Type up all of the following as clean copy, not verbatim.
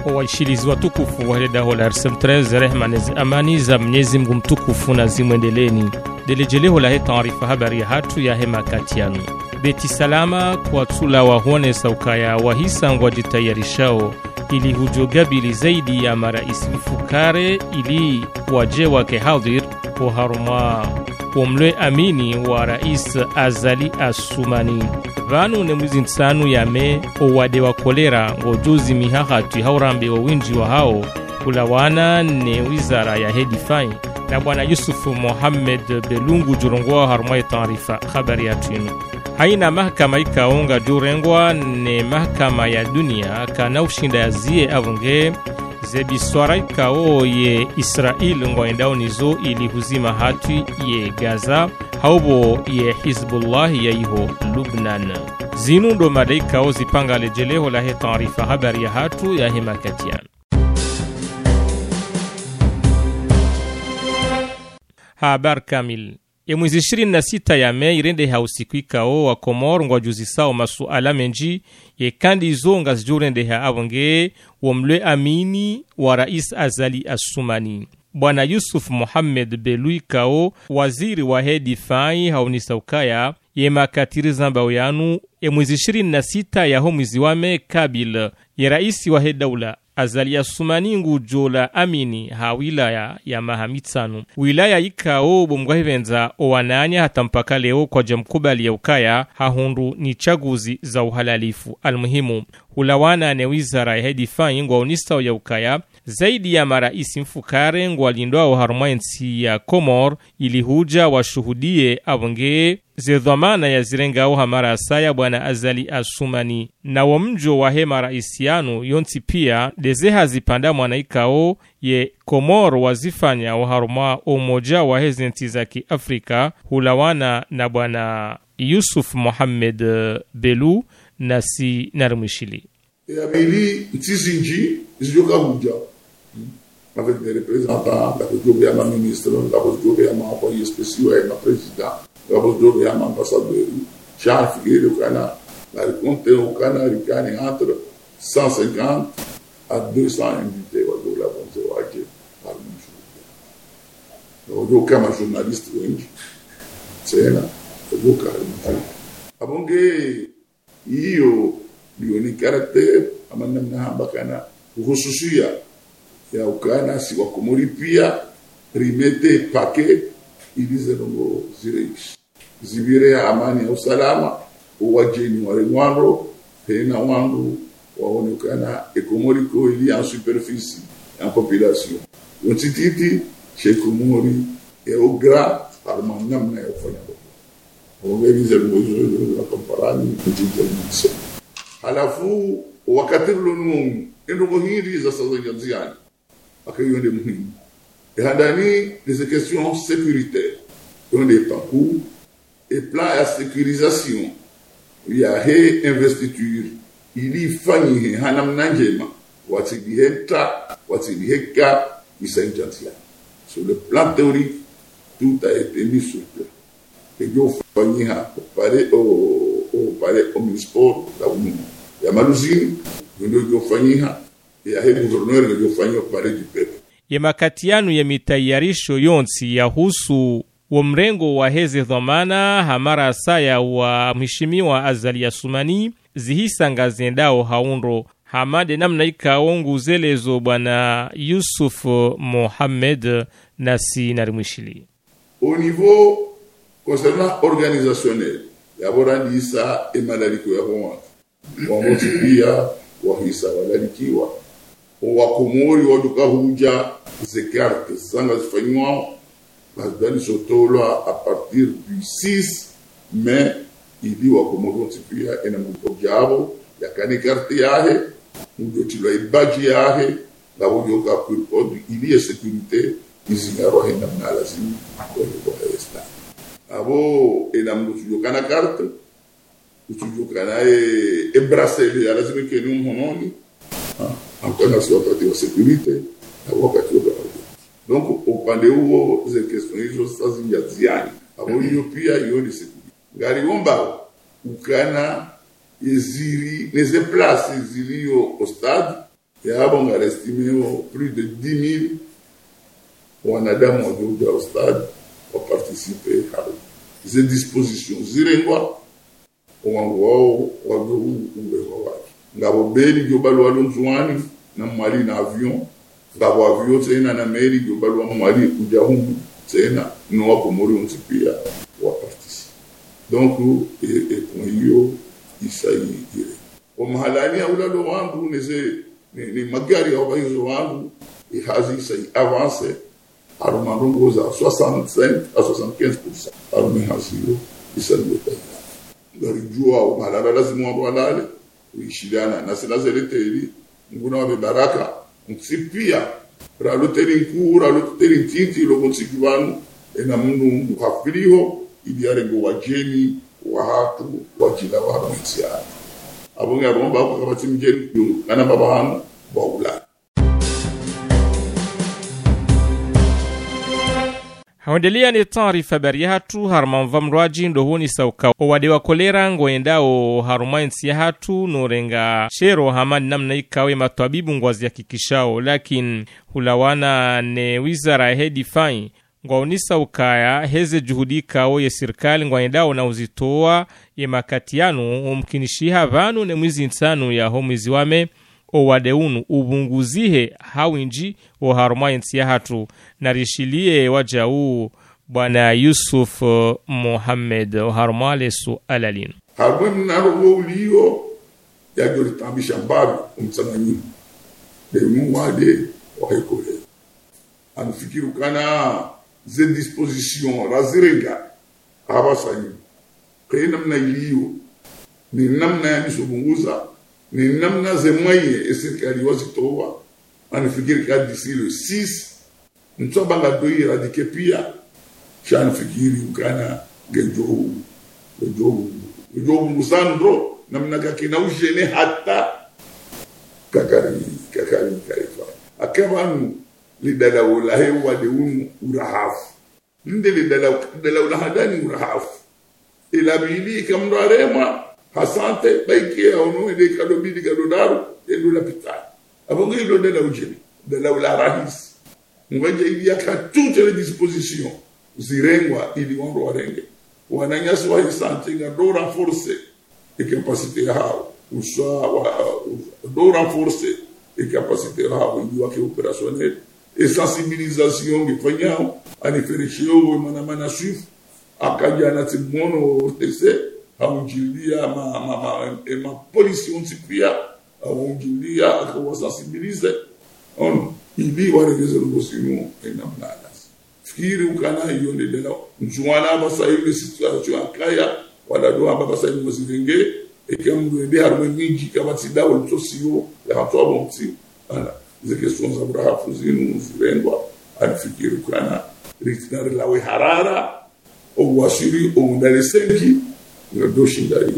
kwa waishilizi watukufu wa Daho la RSM13 rehma na amani za Mwenyezi Mungu mtukufu na zimwendeleni. Delejeleho la taarifa habari ya hatu ya hema katianu. Beti salama kwa tula wa huone saukaya wahisa ngwa jitayarishao ili hujogabili zaidi ya marais mfukare ili wajewa kehadhir kwa haruma umle amini wa rais Azali Asumani. Vanu ne mwezi nsanu ya me owade wa kolera ngojuzi mihahatu haurambe wa winji wa hao kulawana ne wizara ya hedifai na bwana Yusufu Mohamed Belungu jurungwa harumai taarifa habari ya tunu. Haina mahakama ikaonga jurengwa ne mahakama ya dunia kana ushinda ya zie avunge zebiswara ikao ye Israel ngoendao nizo ili huzima hatu ye Gaza haubo ye Hizbullah ya iho Lubnan. Zinundo madaikao zipanga lejeleho la he taarifa habari ya hatu ya hemakatian. Habar kamil. Mwezi 26 ya Mei irende hausiku ikao wa Komoro ngwa juzi sao masuala menji ye kandi zonga zijurende ha avonge wamle amini wa rais Azali Asumani. Bwana Yusuf Mohamed Belou ikao waziri wa hedifai haunisaukaya ye makatiri zambao yanu mwezi 26 ya mwezi wa Mei kabil ye raisi wa hedaula Azali Asumani ngujola amini ha wilaya ya Mahamitsanu. Wilaya ikao bomgwahivenza owananya hata mpaka leo kwa jamkubali ya ukaya hahundu ni chaguzi za uhalalifu. Almuhimu, hulawana ne wizara ya hedifai ngwa unista ya ukaya zaidi ya maraisi mfukare ngwa lindwa uharumayensi ya Komor ili huja washuhudie avonge zedhamana ya zirenga uhamara asaya bwana Azali Asumani na wamjo wa hema raisianu yonti pia dezeha zipanda mwanaikao ye Komor wazifanya uharuma umoja wa hezenti za Kiafrika hulawana na bwana Yusuf Mohamed Belou nasi narumishili. Abili Tsisinji zijoka huja avec des représentants, avec le ministre, avec le envoyé spécial et le président, avec le ambassadeur. Chaque figure au Canada, la compte au Canada, il y a entre 150 à 200 invités au la bonne par le jour. Donc, comme journaliste, c'est là, le cas. Abonge, io ni karakter amana mnahamba kana hususia ya ukana si wakomori pia rimete pake ilize nongo zireishi zibire ya amani ya usalama uwajeni wale mwaro tena wangu waonekana ekomoriko ili en superficie en population yontititi chez Komori et au grand armanam na yofanya ongeza mbozo la komparani kujijalisha. Halafu wakati lunungu ndio hili za sasa ziani akayonde muhimu handani les questions sécuritaires on des parcours et plan à sécurisation il y a investiture ili fanyi hanamna njema watibiheta watibiheka isajantia sur le plan théorique tout a été mis sur place et yo fanyi ha pare omnisport la umu ya maluzini ndio yofanyiha ya gouverneur yofanyiha pare du peuple ya makatianu ya mitayarisho yonsi ya husu wa mrengo wa heze dhamana hamara saya wa mheshimiwa Azali Asumani zihisa ngazendao haundo hamade namna ikaongu zelezo bwana Yusuf Mohamed nasi narimwishili. Au niveau concernant organisationnel yaborandi isa emalaliko ya Rwanda wamotipia wahisa walalikiwa wakomori waduka huja zekarte zanga zifanywa bazali sotola a partir du 6 mai ili wakomori watipia ena mujabo ya kane carte yahe mujotilo ibaji yahe la woyoka pour ili ya sécurité izingaro hena mnalazimu kwa esta abo ena mujokana carte utujukana bracelet ya lazima keni mhononi encore sur la partie sécurité wakati wa donc upande huo ze questions hizo sasa zinyaziani abo hiyo pia hiyo ni sécurité ngari omba ukana iziri neze place zilio au stade ya hapo estimé plus de 10,000 wanadamu waliokuja au stade wa participer à ces dispositions zirengwa wao ngabo beli global walonzwani na mali na avion ngabo avion tena na meli global wa mali kuja humu tena no wako mori untipia wa participer donc et pour hiyo isaidie mahalani au lalo wangu ni magari ya waizo wangu ihazi sai avance arumandongo za 65 à 75%. Arumehasio isalweta ngarijua malala lazima walale uishidana na sinazeleteli nguna wa baraka mtsipia raloteli nkura raloteli tinti lokonsikivanu ena mundu mukafiliho iliarengo wajeni wahatu wajila wahamsiana abonge aromba kwa kabati mjeni kana baba hanu baula. Hawendelia ni taarifa bariyatu harumamva mrwaji ndohuni sauka owadewa kolera ngoendao harumainsi ya hatu norenga shero hamani namna ikawe matabibu ngwazi ya kikishao lakin hulawana ne wizara hedi fai ngwaunisa ukaya heze juhudika oye sirikali ngoendao na uzitoa ye makatiano umkinishiha vanu ne mwizi insanu ya homizi wame owadeunu ubunguzihe hawinji o harumainsi ya hatu narishilie wajau bwana Yusuf Mohamed o harumale su alalinu harumwe mnarogo ulio ya jolitambisha mbabi umtsanganyi de mwade wakekole anufikiru kana ze disposition razirenga abasanyi kaya namna ilio ni namna ya nisobunguza ni namna zemwaye serikali wazitoa anafikiri ka d'ici le 6 mtobanga doi radike pia shanafikiri ukana gejo musandro namna kakina ujene hata kakari kaifa akabanu lidala wala hewa de urahafu nde lidala wala hadani urahafu ila bili kamrarema hasante baiki ono ende kadobidi kadodaru endo la pitani abongo ilo de la ujeni de la rahis mwenye ili yaka toutes les dispositions zirengwa ili wando warenge wananyasi wa hisante nga do renforcer et capacité hao uswa do renforcer et capacité hao ili wake opérationnel et sensibilisation ngifanyao aniferishio mana suif akaja na timono tese aunjilia ma polisi untipia aunjilia akawasensibilize on ili waregeze lugosinu enamnana fikiri ukana hiyo ndela mjuana basa ile situation akaya wala doa basa ile mozivenge ekamwe ende harwe nyingi kabati dawo mtosio ya watu abonti ana hizo questions za brahafu zinu zirengwa alifikiri ukana ritinare lawe harara au wasiri au ndale senki ngadoshindaria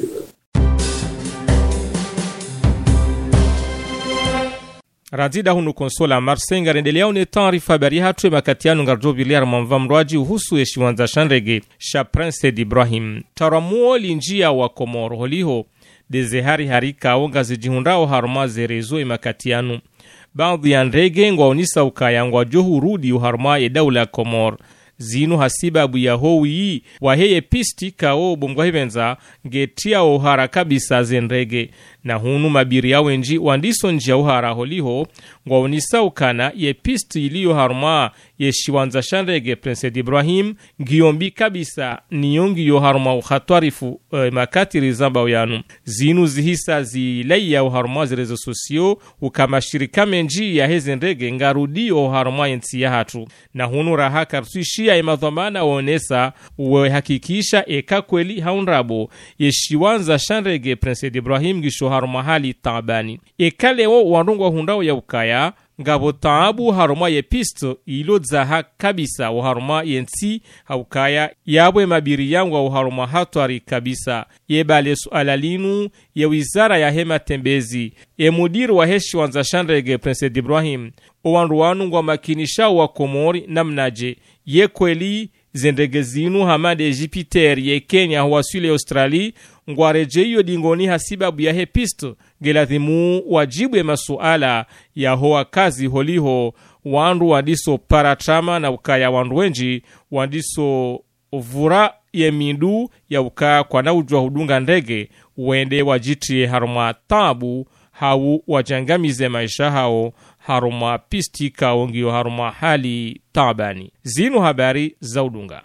Radida hunu konsola marsenga rendelea une taarifa habari hatu makatiano ngarjo biliar manva mrwaji uhusu yeshiwanza shanrege sha Prince Ibrahim taramuo linjia wa Komoro holiho dezehari harika onga zijihundao harumaze rezo makatiano baadhi ya ndege ngwaonisa ukayangwa johu rudi uharuma ya daula Komoro zinu hasibabu ya howi waheye pisti kao bongwa hivenza ngetia ohara kabisa zenrege na hunu mabiri ya wenji wandiso njia uhara holiho ngwaonisa ukana ye pisti iliyo haruma ye shiwanza shanrege Prince Ibrahim ngiyombi kabisa niyongi yo haruma ukhatwarifu makati rizamba uyanu zinu zihisa zilaya uharuma zirezo sosio ukamashirika menji ya hezenrege ngarudi uharuma yensi ya hatu na hunu raha kartuishi ya imadhamana waonesa uhakikisha eka kweli haunrabo ye shiwanza shanrege Prince Ibrahim gisho haruma hali taabani ekaleo warungwa hundao ya ukaya ngabo taabu haruma ye pisto ilo zaha kabisa wa haruma yensi haukaya yabwe mabiri yangu wa haruma hatwari kabisa yebale sualalinu ye wizara ya hema tembezi ye mudiru wa heshi wanza shanrege Prince Ibrahim owanruwanu ngwa makinisha wa Komori namnaje ye kweli zendege zinu hamade Jupiter ye Kenya huwasili Australia ngwareje iyo dingoni hasibabu ya hepisto gelathimu wajibu ya masuala ya hoa kazi holiho wandu wandiso paratrama na ukaya wandu wenji wandiso vura ye mindu ya ukaya kwa na ujua hudunga ndege wende wajitrie haruma tabu hau wajangamize maisha hao haruma pistika ongio haruma hali tabani. Zinu habari za udunga.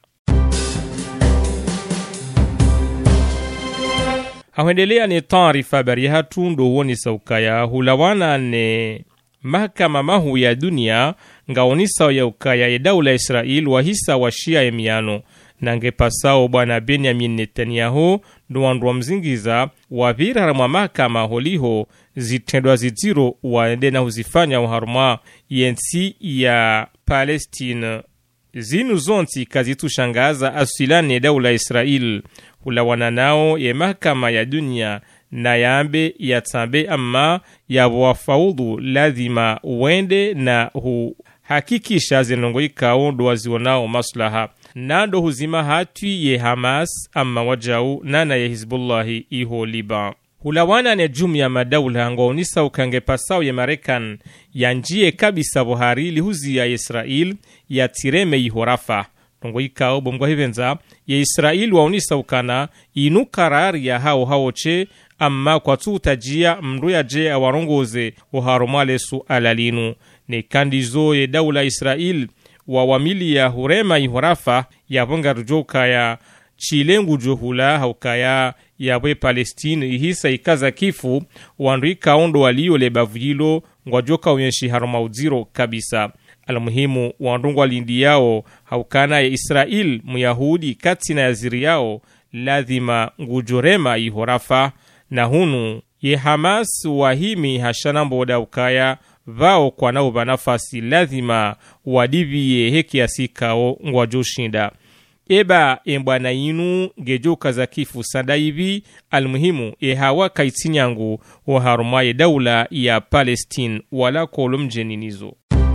Hawendelea ni taarifa habari hatu ndo uoni saukaya hulawana ne mahakama mahu ya dunia ngaonisa ya ukaya ya daula Israel wahisa wa Shia emiano na ngepasao bwana Benjamin Netanyahu nduwandu wa mzingiza wavira harama mahakama holiho zitendwa zitiro waende na huzifanya uharuma yensi ya Palestine. Zinu zonti kazitu shangaza asilane daula Israel hulawana nao ya mahakama ya dunia na yambe ya tambe ama ya wafaudhu lazima wende na hakikisha zinongo ikao ndo wazionao maslaha nando huzima hatui ye Hamas ama wajau nana ye Hizbullahi iho Liban. Hulawana ne jumya madaula ngaonisa ukange pasao ye Marekan ya njie kabisa buhari lihuzi ya Israel ya tireme iho Rafa. Tongo ikao bomgwa hivenza ya Israel waonisa ukana inu karari ya hao che amma kwa tutajia mndu ya je awarongoze uharumale su alalinu. Ne kandizo ye daula Israel wa wamili ya hurema ihurafa ya vonga rujoka ya chilengu johula haukaya ya we Palestine ihisa ikaza kifu wanduika ondo walio lebavilo ngwajoka unyeshi haruma uziro kabisa. Alamuhimu wandungu walindi yao haukana ya Israel muyahudi katina ya ziri yao lazima ngujorema ihurafa na hunu ye Hamas wahimi hashanambo da ukaya vao kwa nao banafasi lazima wadiviye heki asikao ngwajoshinda. Eba embwana inu gejoka za kifu sanda hivi almuhimu hawa kaitinyangu wa harumaye daula ya Palestine wala kolumjeninizo.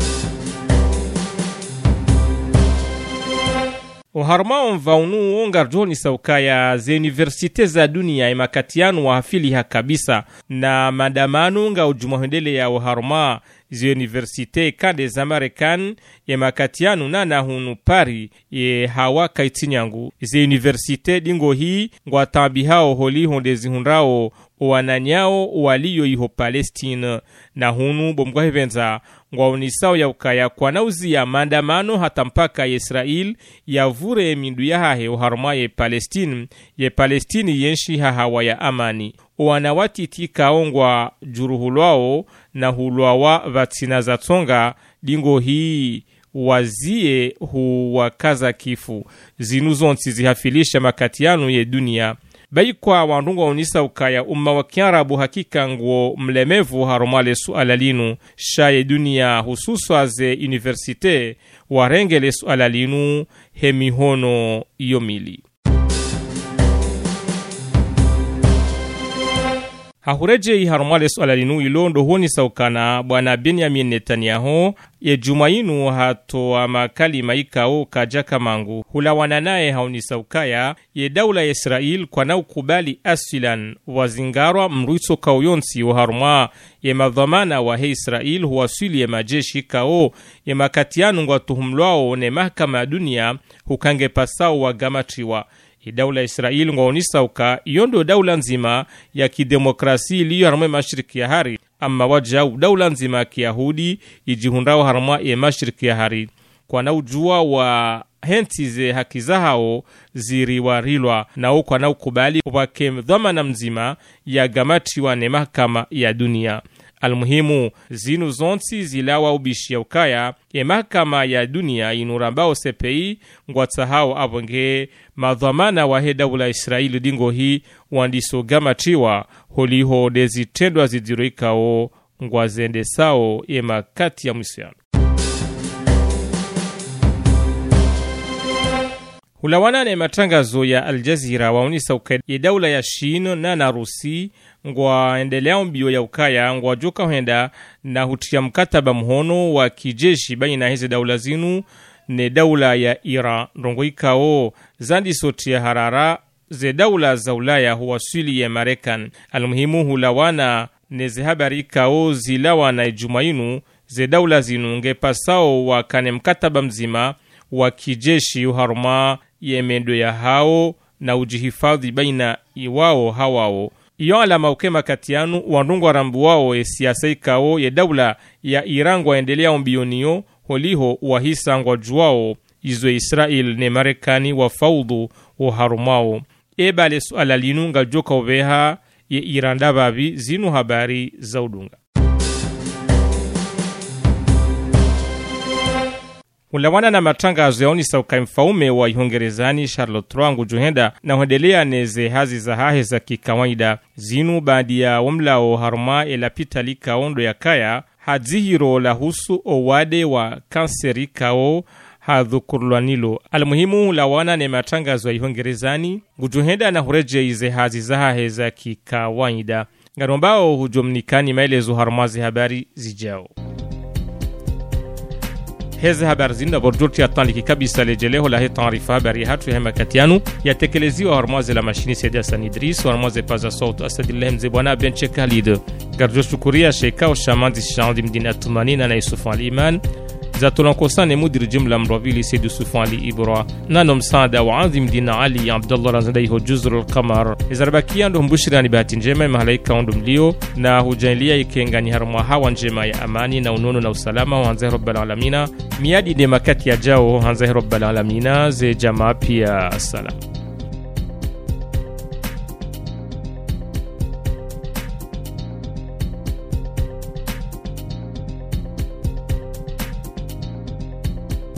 Uharumao mvaunu ongarjoni saukaya ze universite za dunia imakatianu wa hafili hakabisa na mandamanu nga ujumuhendele ya uharuma ze universite kande za Marekani imakatianu na nahunu pari ye hawa kaitinyangu. Ze universite dingo hii ngwa tambi hao holi hondezi hunrao wananyao waliyo iho Palestine na hunu bomgwa hivenza ngwa unisao ya ukaya kwa nauzi ya mandamano hata mpaka Israel ya vure mindu ya hahe uharuma ye Palestine yenshi hahawa ya amani. Wanawati tika ongwa juruhulwao na hulwawa vatsina za tonga dingo hii wazie huwakaza kifu. Zinuzonti zihafilisha makatiano ye dunia. Baikwa wandungu waunisa ukaya umma wa Kiarabu hakika nguo mlemevu harumale sualalinu shaye dunia hususu aze universite warengele sualalinu hemihono yomili. Hahureje harumale sualalinu ilondo huoni saukana bwana Benjamin Netanyahu ye jumainu hato wa makali maikao kajaka mangu hulawana nae hauni saukaya ye daula ya Israel kwa na ukubali asilan wazingarwa mruito kauyonsi wa haruma ye madhamana wa he Israel huwasili ye majeshi kao ye makatianu ngwa tuhumlwao ne mahakama ya dunia hukange pasao wa gamatriwa. Daula Israel ngaonisa uka yondo daula nzima ya kidemokrasi iliyo harumwe mashiriki ya hari ama wajau daula nzima ya kiyahudi ijihundao harumwa ya mashiriki ya hari kwa na ujua wa hentize haki za hao ziriwarilwa na ukwa na ukubali wake dhamana mzima ya gamati wa ne mahakama ya dunia. Almuhimu zinu zonti zilawa ubishi ya ukaya ya mahakama ya dunia inurambao CPI ngwatsahao avonge madhamana wa he daula Israeli dingo hii wandiso gamatiwa holiho dezitendwa zidiroikao ngwazende sao ya makati ya misiano. Hulawana ne matangazo ya Al Jazeera waunisa ukaya ya daula ya Shino na Rusi ngwa endelea mbio ya ukaya ngwa joka huenda na hutia mkataba mhono wa kijeshi baina hizi daula zinu ne daula ya Iran rongoikao zandi soti ya harara ze daula za Ulaya huwasili ya Marekani. Almuhimu hulawana neze habari kao zilawana ijumainu ze daula zinunge pasao wakane mkataba mzima wa kijeshi uharuma yemendo ya hao na ujihifadhi baina iwao hawao. Iyo alama ukema katianu wandungu warambu wao siasa ikao ye daula ya Iran waendelea ombioniyo holiho wahisa ngwajuwao izo Israel ne Marekani wa faudhu uharumao. Ebale suala linunga joka uveha ye Iran dababi zinu habari za udunga. Ulawana na matangazo yaoni sauka mfaume wa Ihongerezani Charlotte Rwangu juhenda na huendelea neze hazi za hahe za kikawaida zinu baadi ya wamlao haruma elapita lika ondo ya kaya hadzihiro la husu owade wa kanseri kao hadhukurlanilo. Almuhimu ulawana na matangazo ya Ihongerezani gujuhenda na hureje ize hazi za hahe za kikawaida garombao hujumnikani maelezo harumazi habari zijao. Heze habari zinda borjurti atanliki kabisa lejeleho la he taarifa habari hatu hema katianu ya tekelezi wa harmaze la mashini Saidi Hassan Idris wa harmaze paza sautu Asadillah Mzebwana Benche Khalid garjo shukuria sheika wa shamanzi shandi mdina tumanina na Yusufu al-Iman za tunankosane mudir jumla mravili Saidi Yusufu Ali Ibra nano msaada wa adhi mdina Ali Abdullah Razadaiho Juzru al-Qamar izarabakia ndo mbushira ni bahati njema mahalaika ondo mlio na hujailia ikengani harma hawa njema ya amani na unono na usalama wa hanzahi Rabbal Alamina miadi de makati ya jao hanzahi Rabbal Alamina ze jamaa pia salam.